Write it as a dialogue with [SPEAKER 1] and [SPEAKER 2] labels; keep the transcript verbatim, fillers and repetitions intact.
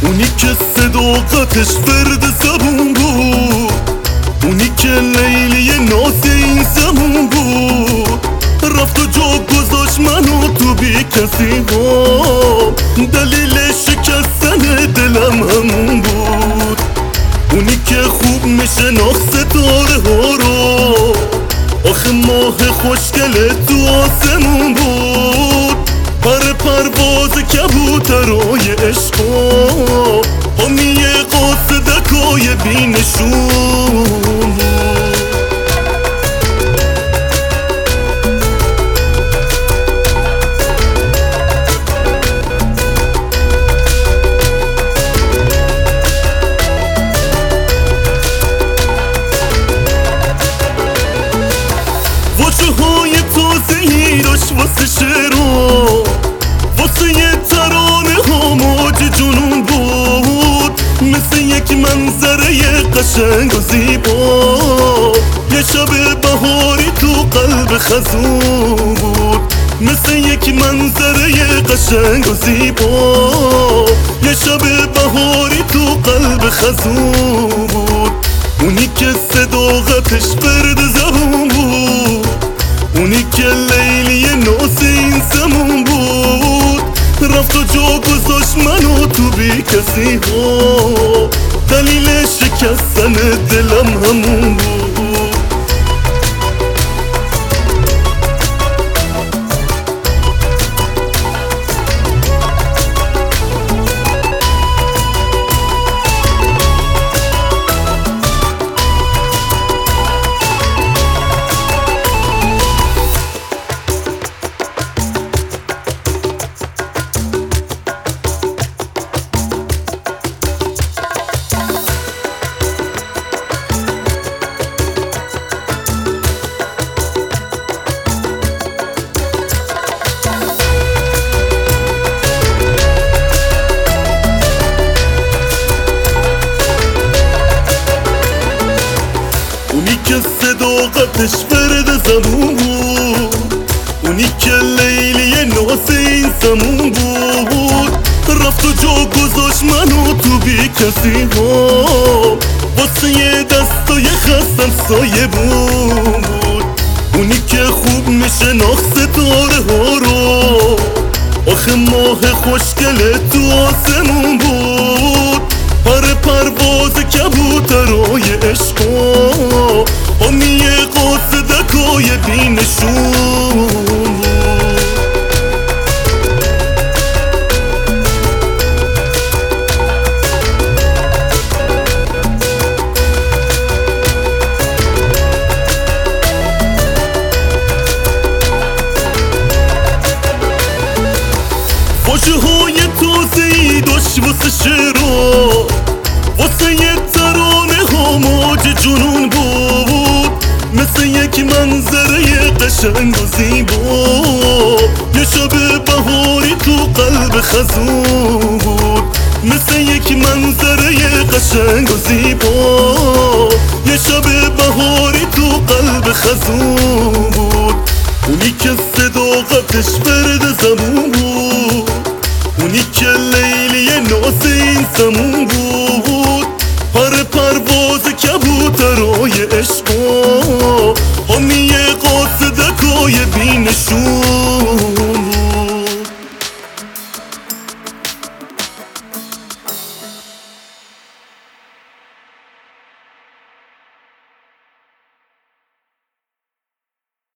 [SPEAKER 1] اونی که صداقتش ورد زبون بود، اونی که لیلی ناز این زمون بود. رفت و جا گذاشت منو تو بی کسی ها، دلیل شکستن دلم همون بود. اونی که خوب میشناخت ستاره ها رو، آخه ماه خوشگل تو آسمون بود. پر پرواز کبوترای عشقا، حامی قاصدکای بی نشون بود. واژه‌های تازه‌ای داشت واسه شعرها، واسه یه ترانه ها موج جنون بود. مثل یک منظره قشنگ و زیبا، یه شب بهاری تو قلب خزون بود. مثل یک منظره قشنگ و زیبا، یه شب بهاری تو قلب خزون بود. اونی که صداقتش ورد زبون بود، اونی که لیلی ناز این زمون بود. رفت و جا گذاشت منو تو بی کسی ها، دلیل شکستن دلم همون بود. اونی که صداقتش ورد زبون بود، اونی که لیلی ناز این زمون بود. رفت و جا گذاشت منو تو بی کسی ها، واسه یه دستای خستم سایه بود. اونی که خوب میشناخت ستاره ها رو، آخه ماه خوشگل تو آسمون بود. پر پرواز کبوترای عشقا، حامی قاصدکای بی نشون بود. واژه‌های تازه‌ای داشت واسه شعرها، واسه یه ترانه ها موج جنون بود. مثل یک منظره قشنگ و زیبا، یه شب بهاری تو قلب خزون بود. مثل یک منظره قشنگ و زیبا، یه شب بهاری تو قلب خزون بود. اونی که صداقتش ورد زبون بود، اونی که لیلی ناز این زمون بود. پر پرواز کبوترای عشقا، حامی قاصدکای بی نشون.